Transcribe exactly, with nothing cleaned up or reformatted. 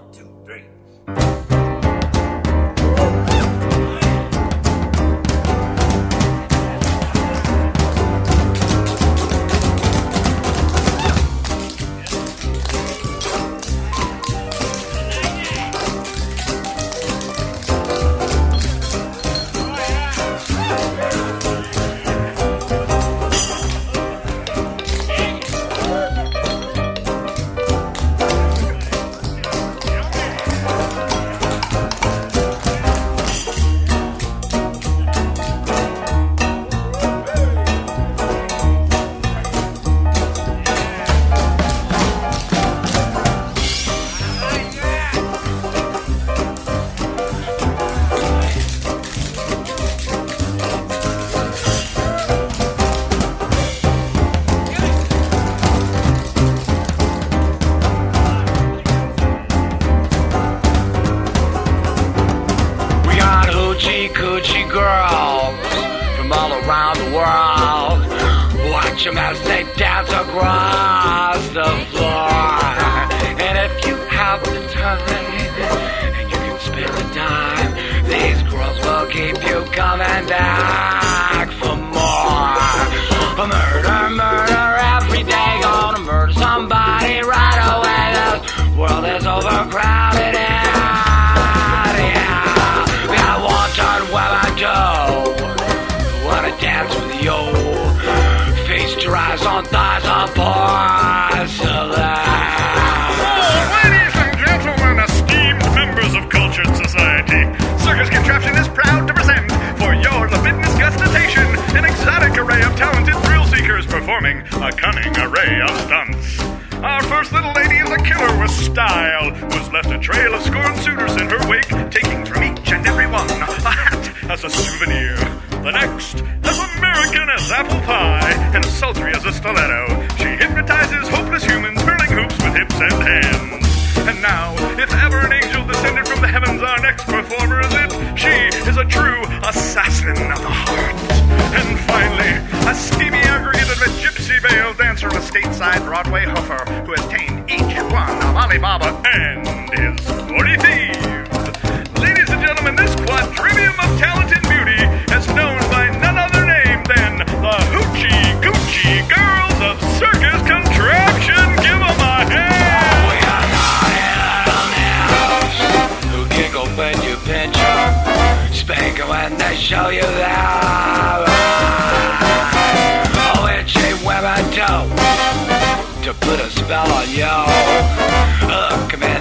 two, three. Coochie girls from all around the world. Watch them as they dance across the floor. And if you have the time and you can spare a dime, these girls will keep you coming back for more. Murder, murder every day, gonna murder somebody right away. This world is overcrowded and wanna dance with you, feast your eyes on thighs on porcelain. Ladies and gentlemen, esteemed members of cultured society, Circus Contraption is proud to present, for your libidinous gustitation, an exotic array of talented thrill seekers performing a cunning array of stunts. Our first little lady is a killer with style, who's left a trail of scorned suitors in her wake, taking from each and every one a hat as a souvenir. The next, as American as apple pie and as sultry as a stiletto, she hypnotizes hopeless humans, hurling hoops with hips and hands. And now, if ever an angel descended from the heavens, our next performer is it. She is a true assassin of the heart. And finally, a steamy aggregate of a gypsy veil dancer and a stateside Broadway hoofer who has tamed each one of Alibaba and his forty thieves. Ladies and gentlemen, this quadrivium of talented beauty is known by none other name than the Hoochie Coochie Girls of Circus Contraption. Give them a hand! We are naughty little mouse who giggle when you pinch her, spank her when they show you that. Oh, itchy women do to put a spell on you. Look, come in.